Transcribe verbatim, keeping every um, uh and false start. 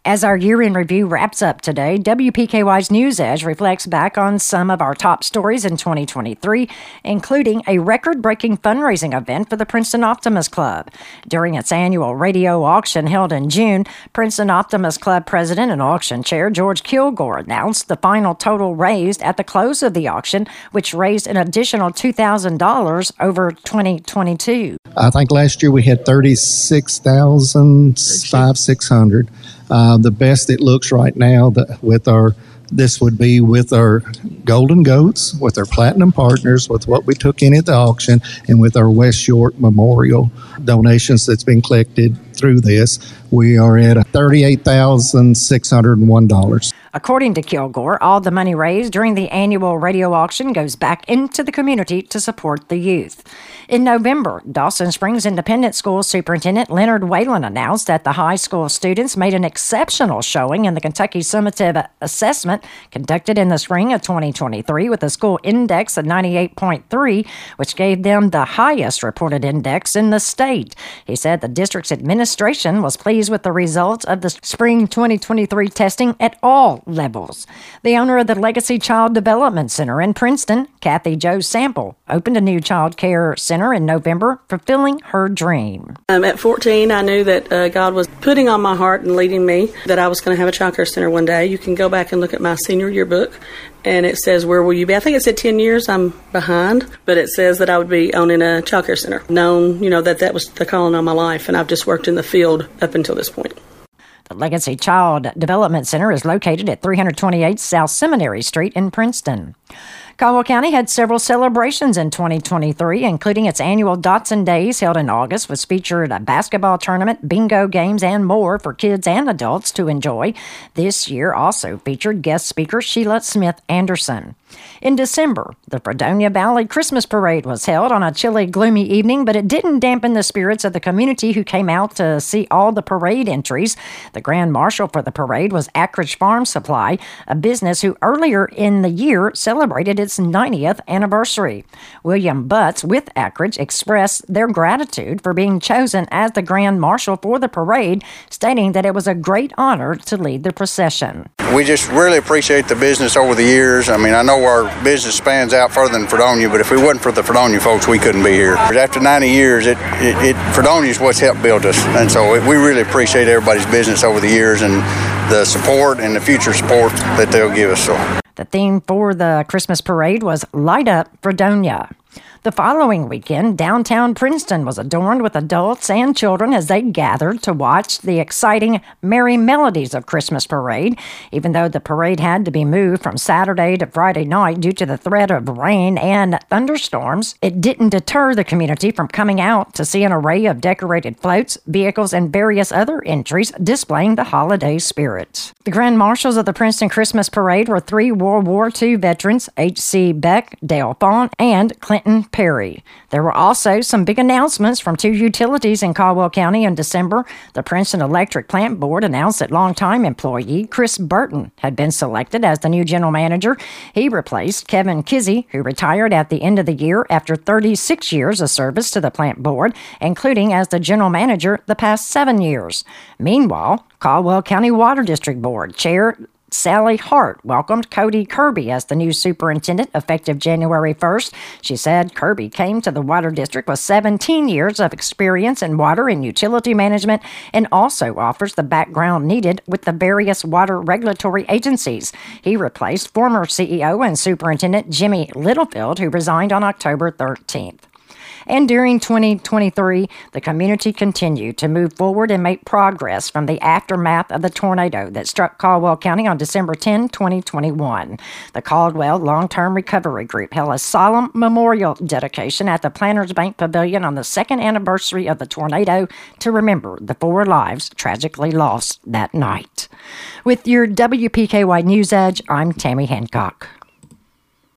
As our year-end review wraps up today, W P K Y's News Edge reflects back on some of our top stories in twenty twenty-three, including a record-breaking fundraising event for the Princeton Optimist Club. During its annual radio auction held in June, Princeton Optimist Club president and auction chair George Kilgore announced the final total raised at the close of the auction, which raised an additional two thousand dollars over twenty twenty-two. I think last year we had thirty-six thousand five hundred, six hundred. Uh, the best it looks right now that with our, this would be with our Golden Goats, with our Platinum Partners, with what we took in at the auction, and with our West York Memorial donations that's been collected through this. We are at thirty-eight thousand six hundred one dollars. According to Kilgore, all the money raised during the annual radio auction goes back into the community to support the youth. In November, Dawson Springs Independent School Superintendent Leonard Whalen announced that the high school students made an exceptional showing in the Kentucky Summative Assessment conducted in the spring of twenty twenty-three with a school index of ninety-eight point three, which gave them the highest reported index in the state. He said the district's administration was pleased with the results of the spring twenty twenty-three testing at all levels. The owner of the Legacy Child Development Center in Princeton, Kathy Jo Sample, opened a new child care center in November, fulfilling her dream. Um, at fourteen, I knew that uh, God was putting on my heart and leading me that I was going to have a child care center one day. You can go back and look at my senior yearbook, and it says, where will you be? I think it said ten years. I'm behind, but it says that I would be owning a child care center. Known, you know, that that was the calling on my life, and I've just worked in the field up until this point. The Legacy Child Development Center is located at three twenty-eight South Seminary Street in Princeton. Caldwell County had several celebrations in twenty twenty-three, including its annual Dotson Days held in August, which featured a basketball tournament, bingo games, and more for kids and adults to enjoy. This year also featured guest speaker Sheila Smith Anderson. In December, the Fredonia Valley Christmas Parade was held on a chilly, gloomy evening, but it didn't dampen the spirits of the community who came out to see all the parade entries. The Grand Marshal for the parade was Ackridge Farm Supply, a business who earlier in the year celebrated its ninetieth anniversary. William Butts with Ackridge expressed their gratitude for being chosen as the Grand Marshal for the parade, stating that it was a great honor to lead the procession. We just really appreciate the business over the years. I mean, I know our business spans out further than Fredonia, but if it wasn't for the Fredonia folks, we couldn't be here. After ninety years, it, it, it Fredonia is what's helped build us, and so it, we really appreciate everybody's business over the years and the support and the future support that they'll give us. So. The theme for the Christmas parade was Light Up Fredonia. The following weekend, downtown Princeton was adorned with adults and children as they gathered to watch the exciting Merry Melodies of Christmas parade. Even though the parade had to be moved from Saturday to Friday night due to the threat of rain and thunderstorms, it didn't deter the community from coming out to see an array of decorated floats, vehicles, and various other entries displaying the holiday spirit. The Grand Marshals of the Princeton Christmas Parade were three World War Two veterans, H C Beck, Dale Fawn, and Clinton Perry. There were also some big announcements from two utilities in Caldwell County in December. The Princeton Electric Plant Board announced that longtime employee Chris Burton had been selected as the new general manager. He replaced Kevin Kizzy, who retired at the end of the year after thirty-six years of service to the plant board, including as the general manager the past seven years. Meanwhile, Caldwell County Water District Board Chair Sally Hart welcomed Cody Kirby as the new superintendent effective January first. She said Kirby came to the Water District with seventeen years of experience in water and utility management and also offers the background needed with the various water regulatory agencies. He replaced former C E O and Superintendent Jimmy Littlefield, who resigned on October thirteenth. And during twenty twenty-three, the community continued to move forward and make progress from the aftermath of the tornado that struck Caldwell County on December tenth, twenty twenty-one. The Caldwell Long-Term Recovery Group held a solemn memorial dedication at the Planters Bank Pavilion on the second anniversary of the tornado to remember the four lives tragically lost that night. With your W P K Y News Edge, I'm Tammy Hancock.